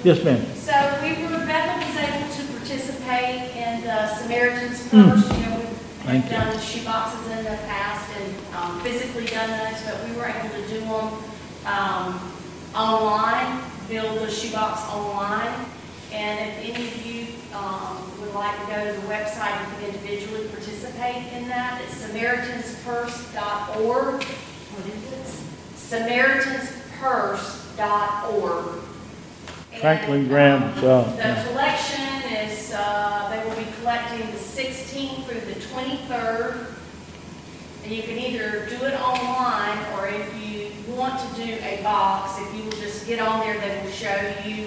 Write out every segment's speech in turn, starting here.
Yes, ma'am. So Bethel was able to participate in the Samaritan's Purse. You know, we've done shoeboxes in the past and physically done those, but we were able to do them online, build the shoebox online. And if any of you would like to go to the website, you can individually participate in that. It's SamaritansPurse.org. What is it? SamaritansPurse.org. Franklin Graham. The collection is, they will be collecting the 16th through the 23rd. And you can either do it online, or if you want to do a box, if you will just get on there, they will show you.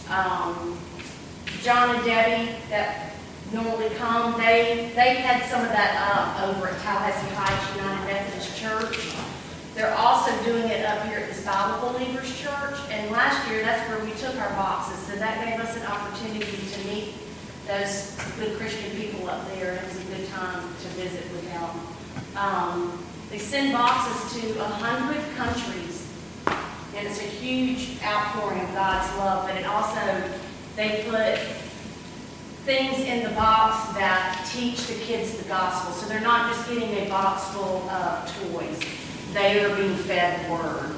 John and Debbie that normally come, they had some of that up over at Tallahassee Heights United Methodist Church. They're also doing it up here at this Bible Believers Church. And last year, that's where we took our boxes. So that gave us an opportunity to meet those good Christian people up there. It was a good time to visit with them. They send boxes to 100 countries. And it's a huge outpouring of God's love. But it also, they put things in the box that teach the kids the gospel. So they're not just getting a box full of toys. They are being fed the word.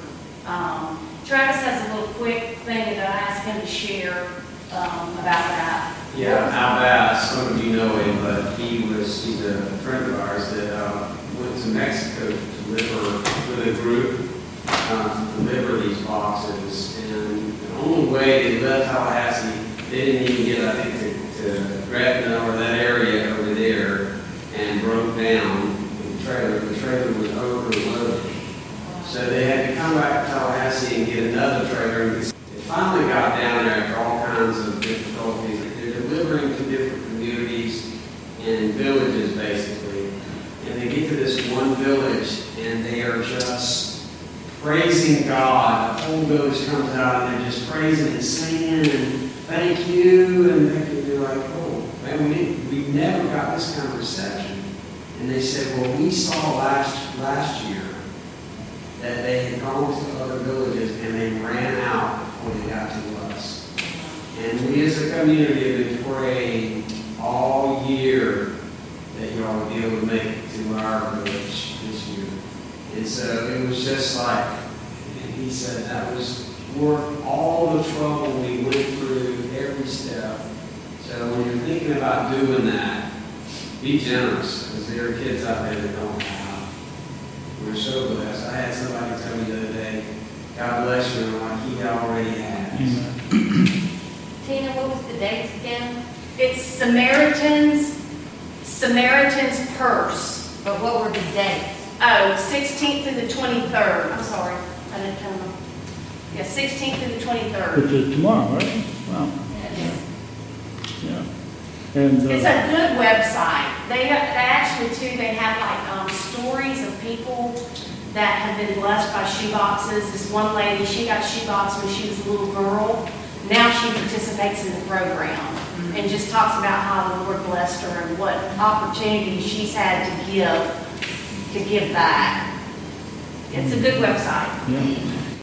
Travis has a little quick thing that I asked him to share about that. Yeah, Al Bass, some of you know him, but he's a friend of ours that went to Mexico to deliver with a group, to deliver these boxes. And the only way they left Tallahassee, they didn't even get, I think, to Gretna or that area over there, and broke down the trailer. The trailer was overloaded. So they had to come back to Tallahassee and get another trailer. They finally got down there after all kinds of difficulties. They're delivering to different communities and villages, basically. And they get to this one village, and they are just praising God. The whole village comes out, and they're just praising and singing and thank you. And they're like, oh, man, we never got this kind of reception. And they said, well, we saw last year that they had gone to other villages and they ran out before they got to us. And we as a community have been praying all year that y'all would be able to make it to our village this year. And so it was just like, and he said that was worth all the trouble we went through, every step. So when you're thinking about doing that, be generous, because there are kids out there that don't have. We're so blessed. I had somebody tell me the other day, God bless you, and like he already has. Tina, what was the dates again? It's Samaritan's Purse. But what were the dates? Oh, 16th through the 23rd. I'm sorry. I didn't tell them. Yeah, 16th through the 23rd. Which is tomorrow, right? Wow. Yeah. And it's a good website. They actually, too, they have like stories of people that have been blessed by shoeboxes. This one lady, she got shoebox when she was a little girl. Now she participates in the program and just talks about how the Lord blessed her and what opportunities she's had to give back. It's a good website. Yeah.